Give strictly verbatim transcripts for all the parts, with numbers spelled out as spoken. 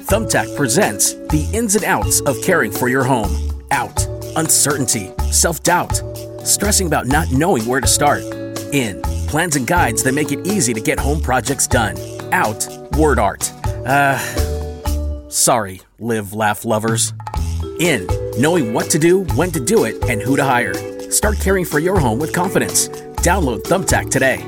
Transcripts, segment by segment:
Thumbtack presents the ins and outs of caring for your home. Out, uncertainty, self-doubt, stressing about not knowing where to start. In, plans and guides that make it easy to get home projects done. Out, word art. Uh, sorry, live, laugh lovers. In, knowing what to do, when to do it, and who to hire. Start caring for your home with confidence. Download Thumbtack today.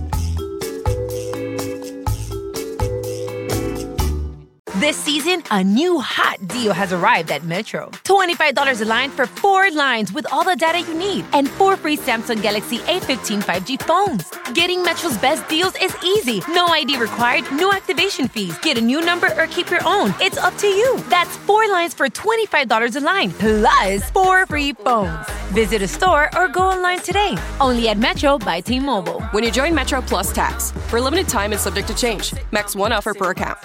This season, a new hot deal has arrived at Metro. twenty-five dollars a line for four lines with all the data you need and four free Samsung Galaxy A fifteen five G phones. Getting Metro's best deals is easy. No I D required, no activation fees. Get a new number or keep your own. It's up to you. That's four lines for twenty-five dollars a line, plus four free phones. Visit a store or go online today. Only at Metro by T-Mobile. When you join Metro Plus Tax. For a limited time and subject to change. Max one offer per account.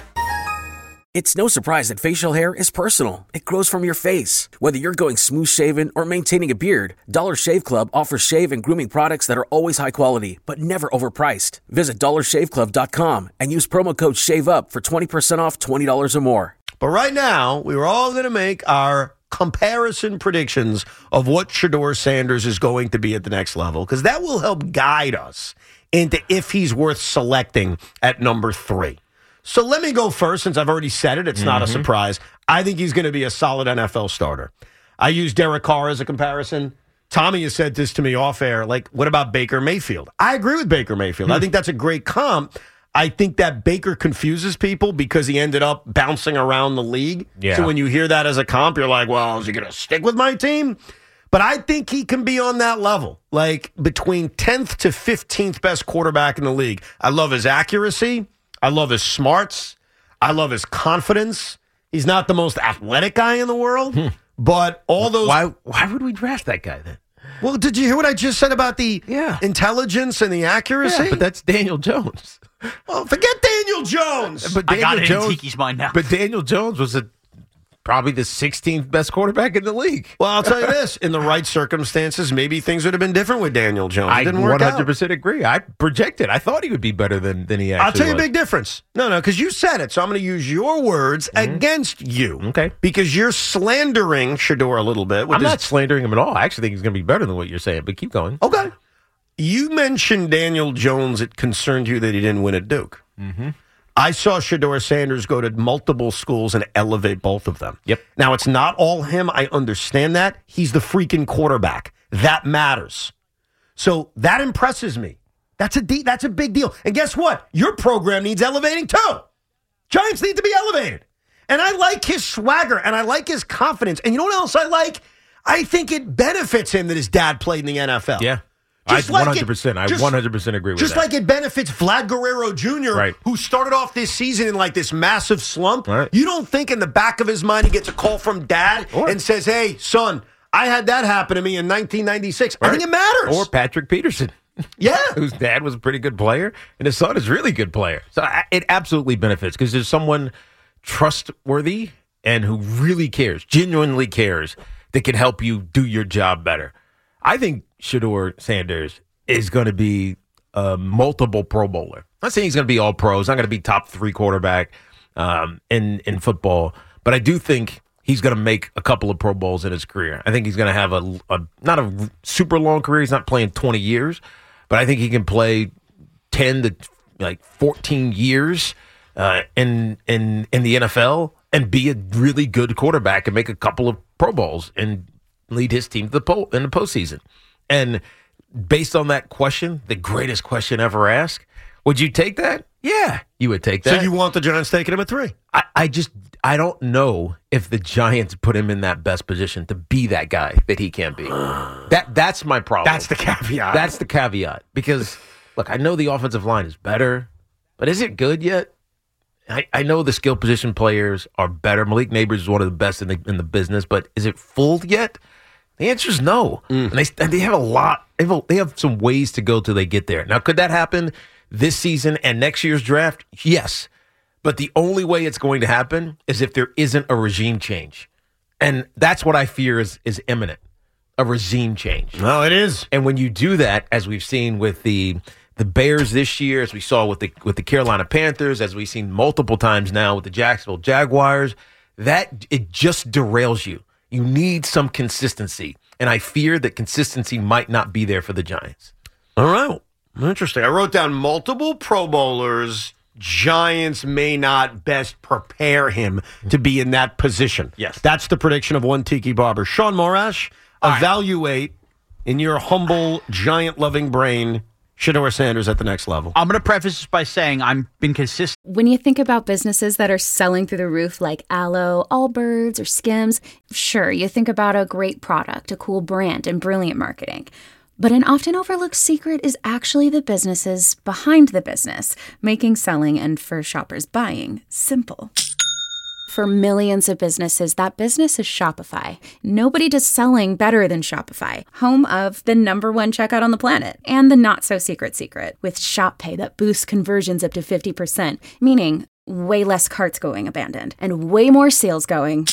It's no surprise that facial hair is personal. It grows from your face. Whether you're going smooth shaven or maintaining a beard, Dollar Shave Club offers shave and grooming products that are always high quality, but never overpriced. Visit dollar shave club dot com and use promo code SHAVEUP for twenty percent off twenty dollars or more. But right now, we were all going to make our comparison predictions of what Shedeur Sanders is going to be at the next level, because that will help guide us into if he's worth selecting at number three. So let me go first, since I've already said it. It's mm-hmm. not a surprise. I think he's going to be a solid N F L starter. I use Derek Carr as a comparison. Tommy has said this to me off air. Like, what about Baker Mayfield? I agree with Baker Mayfield. Hmm. I think that's a great comp. I think that Baker confuses people because he ended up bouncing around the league. Yeah. So when you hear that as a comp, you're like, well, is he going to stick with my team? But I think he can be on that level, like between tenth to fifteenth best quarterback in the league. I love his accuracy. I love his smarts. I love his confidence. He's not the most athletic guy in the world, hmm. but all those... Why Why would we draft that guy then? Well, did you hear what I just said about the yeah. intelligence and the accuracy? Yeah, but that's Daniel Jones. Well, forget Daniel Jones. But Daniel I got it Jones, in Tiki's mind now. But Daniel Jones was a probably the sixteenth best quarterback in the league. Well, I'll tell you this. In the right circumstances, maybe things would have been different with Daniel Jones. It I didn't work one hundred percent out. agree. I projected. I thought he would be better than, than he actually I'll tell you was. a big difference. No, no, because you said it, so I'm going to use your words mm-hmm. against you. Okay. Because you're slandering Shedeur a little bit. With I'm his... not slandering him at all. I actually think he's going to be better than what you're saying, but keep going. Okay. You mentioned Daniel Jones. It concerned you that he didn't win at Duke. Mm-hmm. I saw Shedeur Sanders go to multiple schools and elevate both of them. Yep. Now, it's not all him. I understand that. He's the freaking quarterback. That matters. So that impresses me. That's a de- that's a big deal. And guess what? Your program needs elevating too. Giants need to be elevated. And I like his swagger, and I like his confidence. And you know what else I like? I think it benefits him that his dad played in the N F L. Yeah. Just I like one hundred percent. it, I just, one hundred percent agree with just that. Just like it benefits Vlad Guerrero Junior, right. who started off this season in like this massive slump. Right. You don't think in the back of his mind he gets a call from dad or, and says, hey, son, I had that happen to me in nineteen ninety-six. Right. I think it matters. Or Patrick Peterson. Yeah. Whose dad was a pretty good player, and his son is a really good player. So I, it absolutely benefits because there's someone trustworthy and who really cares, genuinely cares, that can help you do your job better. I think Shedeur Sanders is going to be a multiple Pro Bowler. I'm not saying he's going to be all pros. Not going to be top three quarterback um, in in football, but I do think he's going to make a couple of Pro Bowls in his career. I think he's going to have a, a not a super long career. He's not playing twenty years, but I think he can play ten to like fourteen years uh, in in in the N F L and be a really good quarterback and make a couple of Pro Bowls and lead his team to the po- in the postseason. And based on that question, the greatest question ever asked, would you take that? Yeah, you would take that. So you want the Giants taking him at three? I, I just, I don't know if the Giants put him in that best position to be that guy that he can be. That That's my problem. That's the caveat. That's the caveat. Because, look, I know the offensive line is better, but is it good yet? I, I know the skill position players are better. Malik Neighbors is one of the best in the in the business, but is it full yet? The answer is no. Mm. And they and they have a lot. They have, a, they have some ways to go till they get there. Now, could that happen this season and next year's draft? Yes. But the only way it's going to happen is if there isn't a regime change. And that's what I fear is, is imminent, a regime change. Well, it is. And when you do that, as we've seen with the the Bears this year, as we saw with the with the Carolina Panthers, as we've seen multiple times now with the Jacksonville Jaguars, that it just derails you. You need some consistency, and I fear that consistency might not be there for the Giants. All right. Interesting. I wrote down multiple Pro Bowlers. Giants may not best prepare him to be in that position. Yes. That's the prediction of one Tiki Barber. Sean Morash, All evaluate right. in your humble, giant-loving brain Shedeur Sanders at the next level. I'm going to preface this by saying I've been consistent. When you think about businesses that are selling through the roof like Aloe, Allbirds, or Skims, sure, you think about a great product, a cool brand, and brilliant marketing. But an often overlooked secret is actually the businesses behind the business, making selling and, for shoppers, buying simple. For millions of businesses, that business is Shopify. Nobody does selling better than Shopify, home of the number one checkout on the planet, and the not-so-secret secret, with Shop Pay that boosts conversions up to fifty percent, meaning way less carts going abandoned, and way more sales going.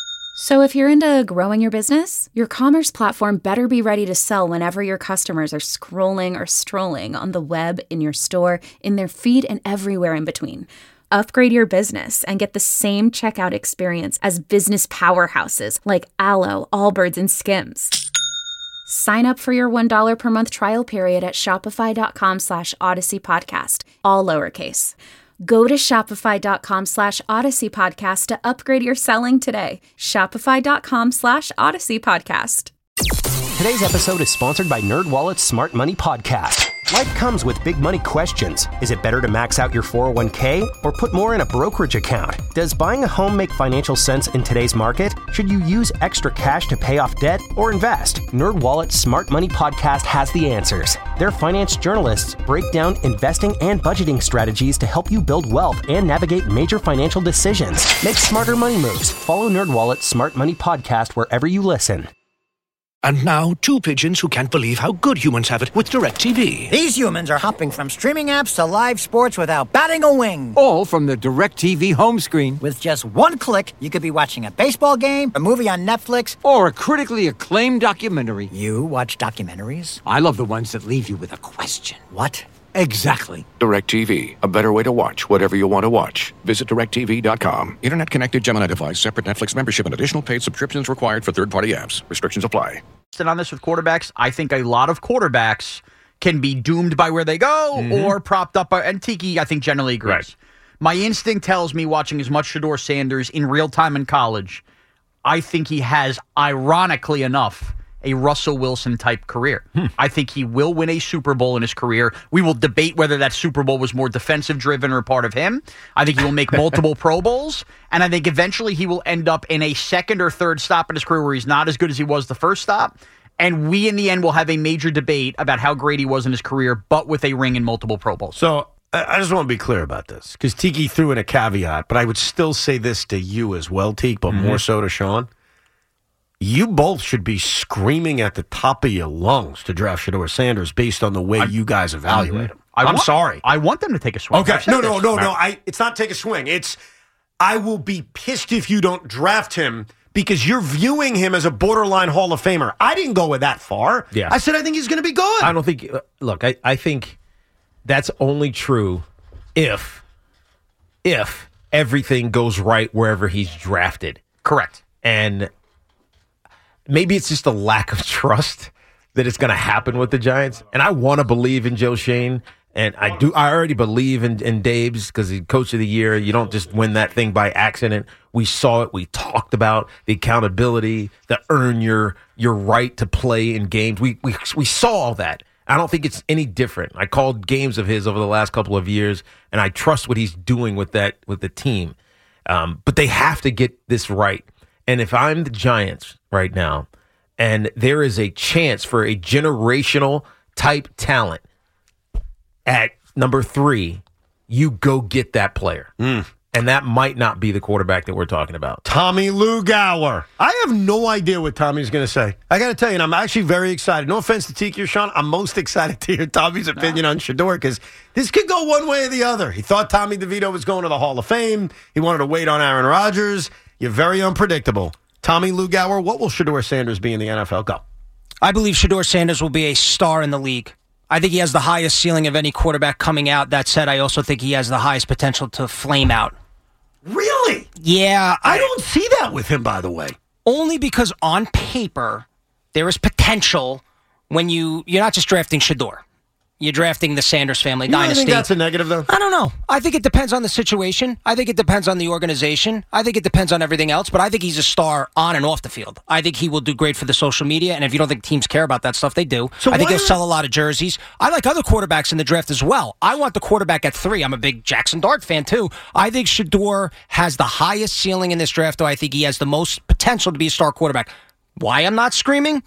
So if you're into growing your business, your commerce platform better be ready to sell whenever your customers are scrolling or strolling on the web, in your store, in their feed, and everywhere in between. Upgrade your business and get the same checkout experience as business powerhouses like Aloe, Allbirds, and Skims. Sign up for your one dollar per month trial period at shopify.com slash Odyssey Podcast, all lowercase. Go to shopify.com slash Odyssey Podcast to upgrade your selling today. Shopify.com slash Odyssey Podcast. Today's episode is sponsored by NerdWallet's Smart Money Podcast. Life comes with big money questions. Is it better to max out your four oh one k or put more in a brokerage account? Does buying a home make financial sense in today's market? Should you use extra cash to pay off debt or invest? NerdWallet's Smart Money Podcast has the answers. Their finance journalists break down investing and budgeting strategies to help you build wealth and navigate major financial decisions. Make smarter money moves. Follow NerdWallet's Smart Money Podcast wherever you listen. And now, two pigeons who can't believe how good humans have it with DirecTV. These humans are hopping from streaming apps to live sports without batting a wing. All from the DirecTV home screen. With just one click, you could be watching a baseball game, a movie on Netflix, or a critically acclaimed documentary. You watch documentaries? I love the ones that leave you with a question. What? Exactly. DirecTV, a better way to watch whatever you want to watch. Visit direct T V dot com. Internet connected Gemini device, separate Netflix membership, and additional paid subscriptions required for third-party apps. Restrictions apply. On this with quarterbacks, I think a lot of quarterbacks can be doomed by where they go mm-hmm. or propped up by, and Tiki, I think, generally agrees. Right. My instinct tells me, watching as much Shedeur Sanders in real time in college, I think he has, ironically enough, a Russell Wilson type career. Hmm. I think he will win a Super Bowl in his career. We will debate whether that Super Bowl was more defensive driven or part of him. I think he will make multiple Pro Bowls, and I think eventually he will end up in a second or third stop in his career where he's not as good as he was the first stop. And we, in the end, will have a major debate about how great he was in his career, but with a ring in multiple Pro Bowls. So I just want to be clear about this, because Tiki threw in a caveat, but I would still say this to you as well, Tiki, but mm-hmm. more so to Sean. You both should be screaming at the top of your lungs to draft Shedeur Sanders based on the way I, you guys evaluate mm-hmm. him. I I'm want, sorry. I want them to take a swing. Okay. No, no, no, no. I, it's not take a swing. It's I will be pissed if you don't draft him because you're viewing him as a borderline Hall of Famer. I didn't go that far. Yeah. I said I think he's going to be good. I don't think – look, I, I think that's only true if if everything goes right wherever he's drafted. Correct. And – maybe it's just a lack of trust that it's going to happen with the Giants. And I want to believe in Joe Schoen. And I do. I already believe in, in Dabes because he's coach of the year. You don't just win that thing by accident. We saw it. We talked about the accountability, the earn your your right to play in games. We we we saw all that. I don't think it's any different. I called games of his over the last couple of years, and I trust what he's doing with that with the team. Um, but they have to get this right. And if I'm the Giants right now, and there is a chance for a generational type talent at number three, you go get that player. Mm. And that might not be the quarterback that we're talking about. Tommy Lou Gower. I have no idea what Tommy's going to say. I got to tell you, and I'm actually very excited. No offense to Tiki or Sean, I'm most excited to hear Tommy's opinion no. on Shedeur because this could go one way or the other. He thought Tommy DeVito was going to the Hall of Fame. He wanted to wait on Aaron Rodgers. You're very unpredictable. Tommy Lou Gower, what will Shedeur Sanders be in the N F L? Go. I believe Shedeur Sanders will be a star in the league. I think he has the highest ceiling of any quarterback coming out. That said, I also think he has the highest potential to flame out. Really? Yeah. I, I don't see that with him, by the way. Only because on paper, there is potential when you, you're not just drafting Shedeur. You're drafting the Sanders family you dynasty. You think that's a negative, though? I don't know. I think it depends on the situation. I think it depends on the organization. I think it depends on everything else. But I think he's a star on and off the field. I think he will do great for the social media. And if you don't think teams care about that stuff, they do. So I think he'll sell a lot of jerseys. I like other quarterbacks in the draft as well. I want the quarterback at three. I'm a big Jackson Dart fan, too. I think Shedeur has the highest ceiling in this draft, though. I think he has the most potential to be a star quarterback. Why I'm not screaming?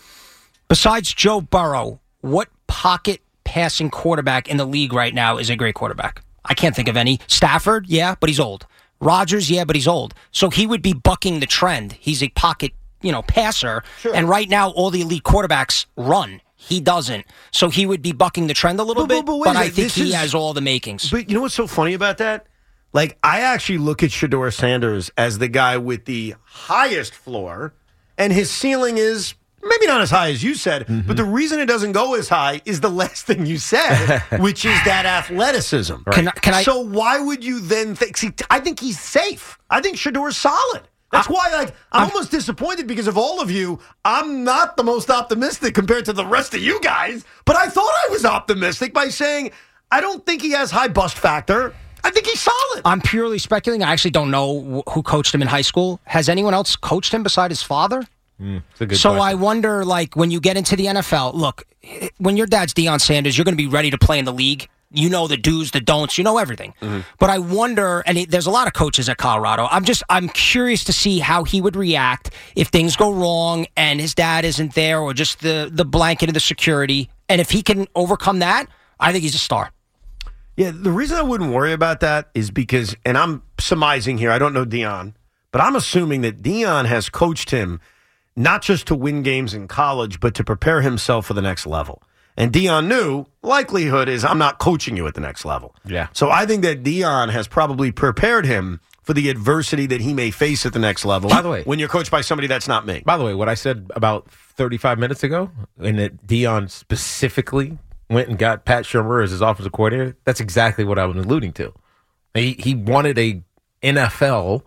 Besides Joe Burrow, what pocket passing quarterback in the league right now is a great quarterback? I can't think of any. Stafford, yeah, but he's old. Rodgers, yeah, but he's old. So he would be bucking the trend. He's a pocket, you know, passer. Sure. And right now, all the elite quarterbacks run. He doesn't. So he would be bucking the trend a little but, bit, but, but, but I think he is, has all the makings. But you know what's so funny about that? Like, I actually look at Shedeur Sanders as the guy with the highest floor, and his ceiling is maybe not as high as you said, mm-hmm. but the reason it doesn't go as high is the last thing you said, which is that athleticism. Right. Can, can I, so why would you then think? See, I think he's safe. I think Shedeur's solid. That's I, why, like, I'm, I'm almost disappointed because of all of you. I'm not the most optimistic compared to the rest of you guys, but I thought I was optimistic by saying I don't think he has high bust factor. I think he's solid. I'm purely speculating. I actually don't know who coached him in high school. Has anyone else coached him beside his father? Mm, a good so question. I wonder, like, when you get into the N F L, look, when your dad's Deion Sanders, you're going to be ready to play in the league. You know the do's, the don'ts, you know everything. Mm-hmm. But I wonder, and it, there's a lot of coaches at Colorado. I'm just, I'm curious to see how he would react if things go wrong and his dad isn't there, or just the the blanket of the security. And if he can overcome that, I think he's a star. Yeah, the reason I wouldn't worry about that is because, and I'm surmising here, I don't know Deion, but I'm assuming that Deion has coached him not just to win games in college, but to prepare himself for the next level. And Deion knew, likelihood is I'm not coaching you at the next level. Yeah. So I think that Deion has probably prepared him for the adversity that he may face at the next level. By the way, when you're coached by somebody that's not me. By the way, what I said about thirty-five minutes ago, and that Deion specifically went and got Pat Shurmur as his offensive coordinator, that's exactly what I was alluding to. He, he wanted a N F L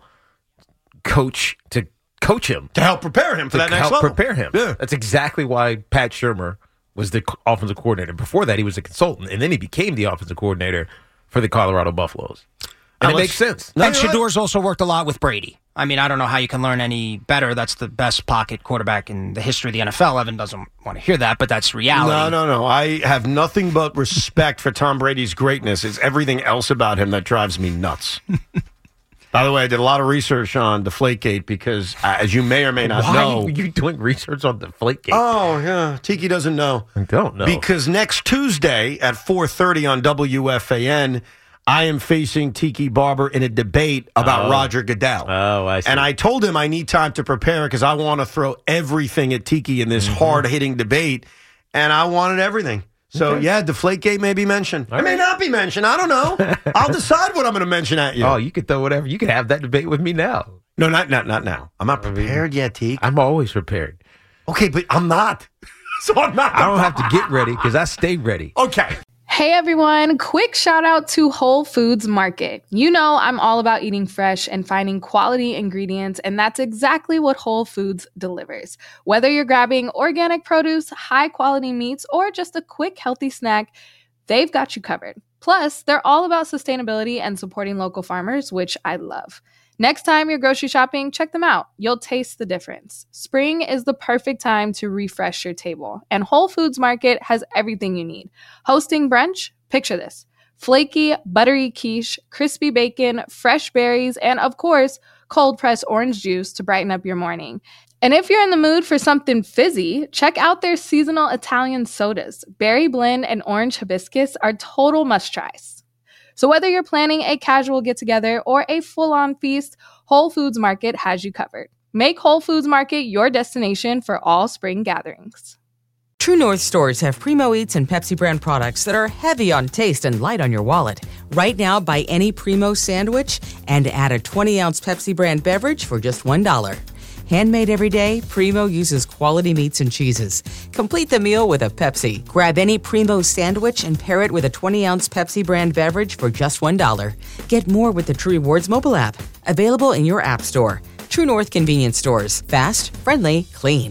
coach to coach him. To help prepare him for that next level. To help prepare him. Yeah. That's exactly why Pat Shurmur was the offensive coordinator. Before that, he was a consultant, and then he became the offensive coordinator for the Colorado Buffaloes. And now it makes sense. And Shedeur's also worked a lot with Brady. I mean, I don't know how you can learn any better. That's the best pocket quarterback in the history of the N F L. Evan doesn't want to hear that, but that's reality. No, no, no. I have nothing but respect for Tom Brady's greatness. It's everything else about him that drives me nuts. By the way, I did a lot of research on Deflategate because, uh, as you may or may not Why know... Why are you doing research on Deflategate? Oh, yeah. Tiki doesn't know. I don't know. Because next Tuesday at four thirty on W F A N, I am facing Tiki Barber in a debate about oh. Roger Goodell. Oh, I see. And I told him I need time to prepare because I want to throw everything at Tiki in this mm-hmm. hard-hitting debate, and I wanted everything. So, okay. yeah, Deflategate may be mentioned. All it may right. not be mentioned. I don't know. I'll decide what I'm going to mention at you. Oh, you could throw whatever. You could have that debate with me now. No, not not, not now. I'm not prepared yet, Teak. I'm always prepared. Okay, but I'm not. So I'm not. I don't have to get ready because I stay ready. Okay. Hey everyone, quick shout out to Whole Foods Market. You know I'm all about eating fresh and finding quality ingredients, and that's exactly what Whole Foods delivers. Whether you're grabbing organic produce, high quality meats, or just a quick healthy snack, they've got you covered. Plus, they're all about sustainability and supporting local farmers, which I love. Next time you're grocery shopping, check them out. You'll taste the difference. Spring is the perfect time to refresh your table, and Whole Foods Market has everything you need. Hosting brunch? Picture this. Flaky, buttery quiche, crispy bacon, fresh berries, and of course, cold-pressed orange juice to brighten up your morning. And if you're in the mood for something fizzy, check out their seasonal Italian sodas. Berry blend and orange hibiscus are total must-tries. So whether you're planning a casual get-together or a full-on feast, Whole Foods Market has you covered. Make Whole Foods Market your destination for all spring gatherings. True North stores have Primo Eats and Pepsi brand products that are heavy on taste and light on your wallet. Right now, buy any Primo sandwich and add a twenty ounce Pepsi brand beverage for just one dollar. Handmade every day, Primo uses quality meats and cheeses. Complete the meal with a Pepsi. Grab any Primo sandwich and pair it with a twenty-ounce Pepsi brand beverage for just one dollar. Get more with the True Rewards mobile app. Available in your app store. True North Convenience Stores. Fast, friendly, clean.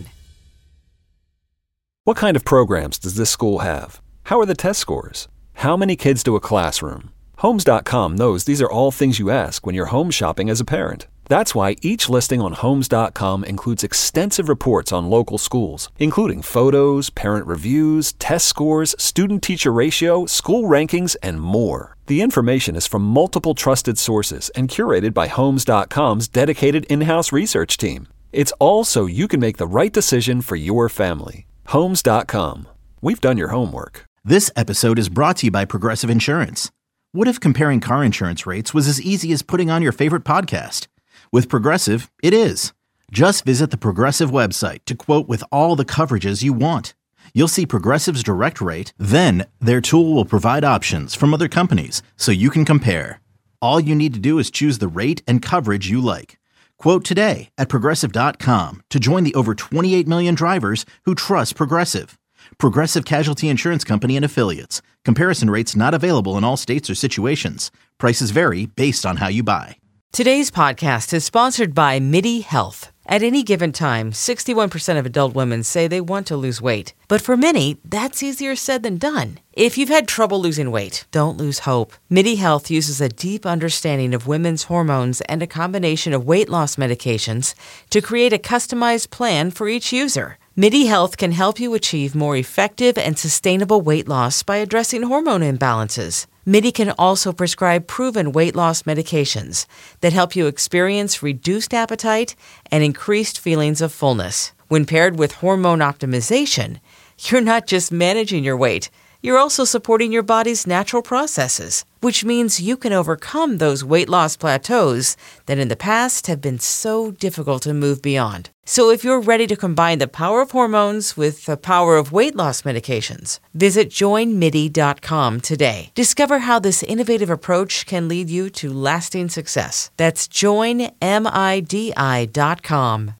What kind of programs does this school have? How are the test scores? How many kids do a classroom? Homes dot com knows these are all things you ask when you're home shopping as a parent. That's why each listing on Homes dot com includes extensive reports on local schools, including photos, parent reviews, test scores, student-teacher ratio, school rankings, and more. The information is from multiple trusted sources and curated by Homes dot com's dedicated in-house research team. It's all so you can make the right decision for your family. Homes dot com. We've done your homework. This episode is brought to you by Progressive Insurance. What if comparing car insurance rates was as easy as putting on your favorite podcast? With Progressive, it is. Just visit the Progressive website to quote with all the coverages you want. You'll see Progressive's direct rate, then their tool will provide options from other companies so you can compare. All you need to do is choose the rate and coverage you like. Quote today at Progressive dot com to join the over twenty-eight million drivers who trust Progressive. Progressive Casualty Insurance Company and Affiliates. Comparison rates not available in all states or situations. Prices vary based on how you buy. Today's podcast is sponsored by MIDI Health. At any given time, sixty-one percent of adult women say they want to lose weight. But for many, that's easier said than done. If you've had trouble losing weight, don't lose hope. MIDI Health uses a deep understanding of women's hormones and a combination of weight loss medications to create a customized plan for each user. MIDI Health can help you achieve more effective and sustainable weight loss by addressing hormone imbalances. MIDI can also prescribe proven weight loss medications that help you experience reduced appetite and increased feelings of fullness. When paired with hormone optimization, you're not just managing your weight, you're also supporting your body's natural processes, which means you can overcome those weight loss plateaus that in the past have been so difficult to move beyond. So if you're ready to combine the power of hormones with the power of weight loss medications, visit join midi dot com today. Discover how this innovative approach can lead you to lasting success. That's join midi dot com.